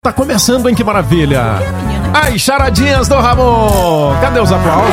Tá começando, hein? Que maravilha! As charadinhas do Ramon! Cadê os aplausos?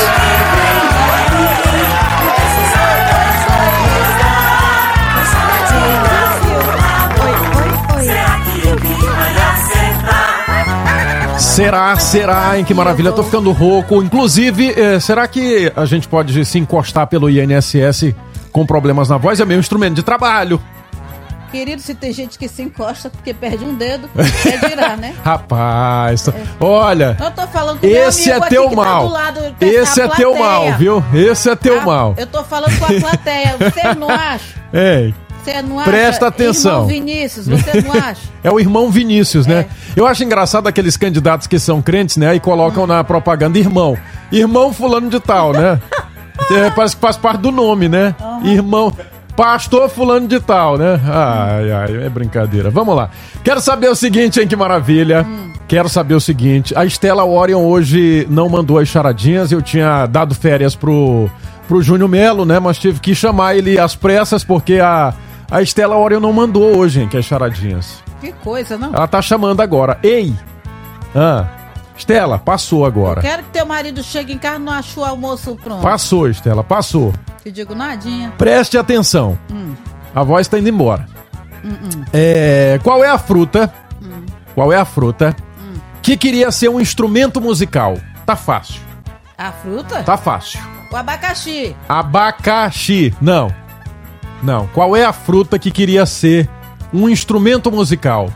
Será, hein? Que maravilha, tô ficando rouco. Inclusive, será que a gente pode se encostar pelo INSS com problemas na voz? É meu instrumento de trabalho. Querido, se tem gente que se encosta porque perde um dedo, é girar, né? Rapaz, olha, eu tô falando com esse é teu mal. Tá lado, esse é teu mal, viu? Esse é teu mal. Eu tô falando com a plateia, você não acha? Ei. Você não acha? Presta atenção. Irmão Vinícius, você não acha? É o irmão Vinícius, né? Eu acho engraçado aqueles candidatos que são crentes, né? E colocam na propaganda irmão fulano de tal, né? Parece que faz parte do nome, né? Irmão, pastor fulano de tal, né? Ai, é brincadeira. Vamos lá. Quero saber o seguinte, hein? Que maravilha. Quero saber o seguinte. A Estela Orion hoje não mandou as charadinhas. Eu tinha dado férias pro Júnior Melo, né? Mas tive que chamar ele às pressas porque a Estela Orion não mandou hoje, hein, que é charadinhas. Que coisa, não? Ela tá chamando agora. Ei! Estela, passou agora. Eu quero que teu marido chegue em casa e não achou o almoço pronto. Passou, Estela, passou. Te digo nadinha. Preste atenção. A voz tá indo embora. Qual é a fruta? Qual é a fruta que queria ser um instrumento musical? Tá fácil. A fruta? Tá fácil. O abacaxi. Abacaxi. Não. Qual é a fruta que queria ser um instrumento musical?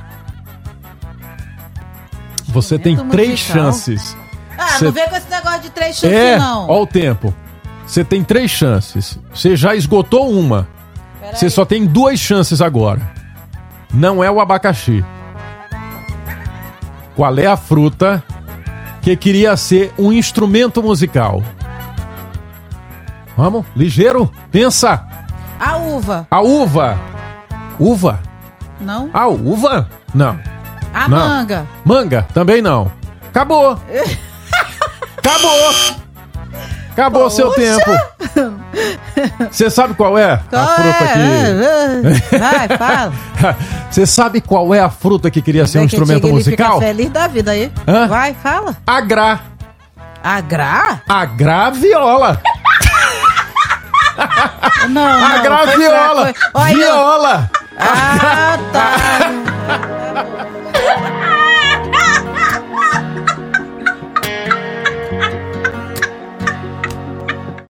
Você tem 3 chances. Não vem com esse negócio de 3 chances, não. Ó o tempo. Você tem 3 chances. Você já esgotou uma. Você só tem 2 chances agora. Não é o abacaxi. Qual é a fruta que queria ser um instrumento musical? Vamos, ligeiro, pensa. A uva. A uva. Uva? Não. A uva? Não. A manga. Manga? Também não. Acabou. Acabou seu tempo. Você sabe qual é a fruta que... Vai, fala. Você sabe qual é a fruta que queria ser um instrumento musical? Fica feliz da vida aí. Vai, fala. Agrá. Agrá? Agraviola. Não. Agraviola. Viola. Tá.